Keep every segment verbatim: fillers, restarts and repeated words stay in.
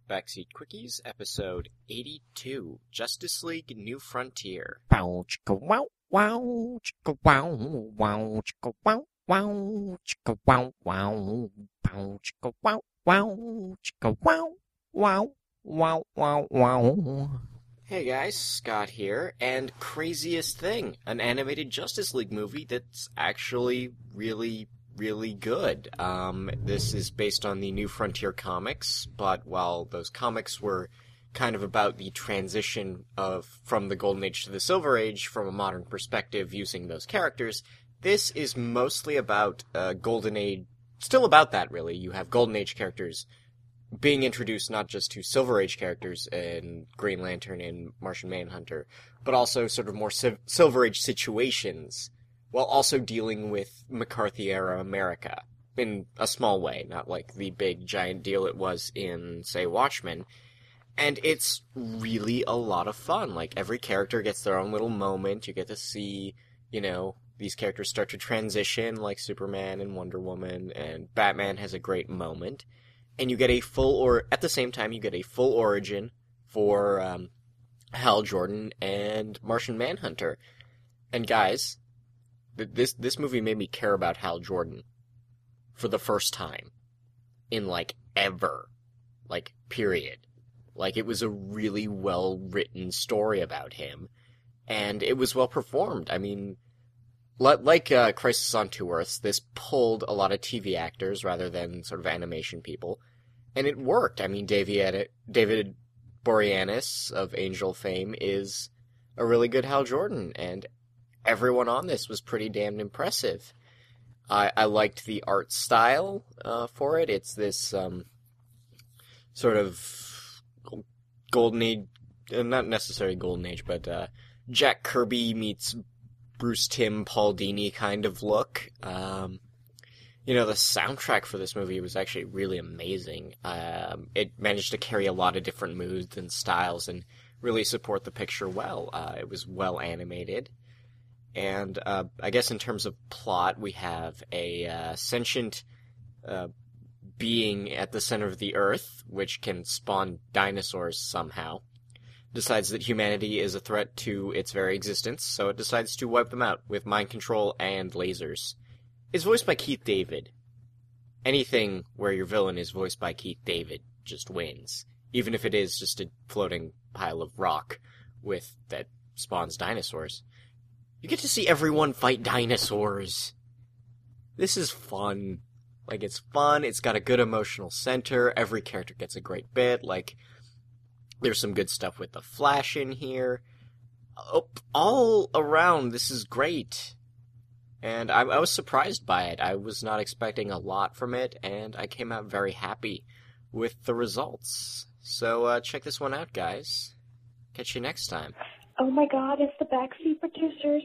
Backseat Quickies, episode eighty-two, Justice League New Frontier. Bow chicka wow wow chicka wow wow chicka wow wow chicka wow wow bow chicka wow wow chicka wow wow wow wow wow. Hey guys, Scott here, and craziest thing, an animated Justice League movie that's actually really, really good. Um, this is based on the New Frontier comics, but while those comics were kind of about the transition of from the Golden Age to the Silver Age from a modern perspective using those characters, this is mostly about uh, Golden Age, still about that really. You have Golden Age characters being introduced not just to Silver Age characters in Green Lantern and Martian Manhunter, but also sort of more Sil- Silver Age situations, while also dealing with McCarthy-era America, in a small way, not like the big giant deal it was in, say, Watchmen. And it's really a lot of fun. Like, every character gets their own little moment. You get to see, you know, these characters start to transition, like Superman and Wonder Woman, and Batman has a great moment. And you get a full, or at the same time, you get a full origin for um, Hal Jordan and Martian Manhunter. And guys, th- this this movie made me care about Hal Jordan for the first time in, like, ever. Like, period. Like, it was a really well-written story about him, and it was well-performed. I mean, like uh, Crisis on Two Earths, this pulled a lot of T V actors rather than sort of animation people, and it worked. I mean, David, David Boreanaz of Angel fame is a really good Hal Jordan, and everyone on this was pretty damn impressive. I, I liked the art style uh, for it. It's this um, sort of Golden Age, uh, not necessarily Golden Age, but uh, Jack Kirby meets Bruce Timm, Paul Dini kind of look. Um, you know, the soundtrack for this movie was actually really amazing. Um, it managed to carry a lot of different moods and styles and really support the picture well. Uh, it was well animated. And uh, I guess in terms of plot, we have a uh, sentient uh, being at the center of the Earth, which can spawn dinosaurs somehow. Decides that humanity is a threat to its very existence, so it decides to wipe them out with mind control and lasers. It's voiced by Keith David. Anything where your villain is voiced by Keith David just wins, even if it is just a floating pile of rock with that spawns dinosaurs. You get to see everyone fight dinosaurs. This is fun. Like, it's fun, it's got a good emotional center, every character gets a great bit, like, there's some good stuff with the Flash in here. Oh, all around, this is great. And I, I was surprised by it. I was not expecting a lot from it, and I came out very happy with the results. So uh, check this one out, guys. Catch you next time. Oh my god, it's the Backseat Producers.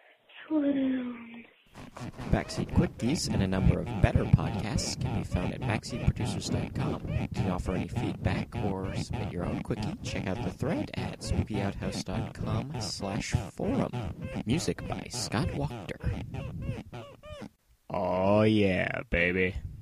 Swoon. Backseat Quickies and a number of better podcasts can be found at backseat producers dot com. To offer any feedback or submit your own quickie, check out the thread at spookyouthouse.com slash forum. Music by Scott Wachter. Oh yeah, baby.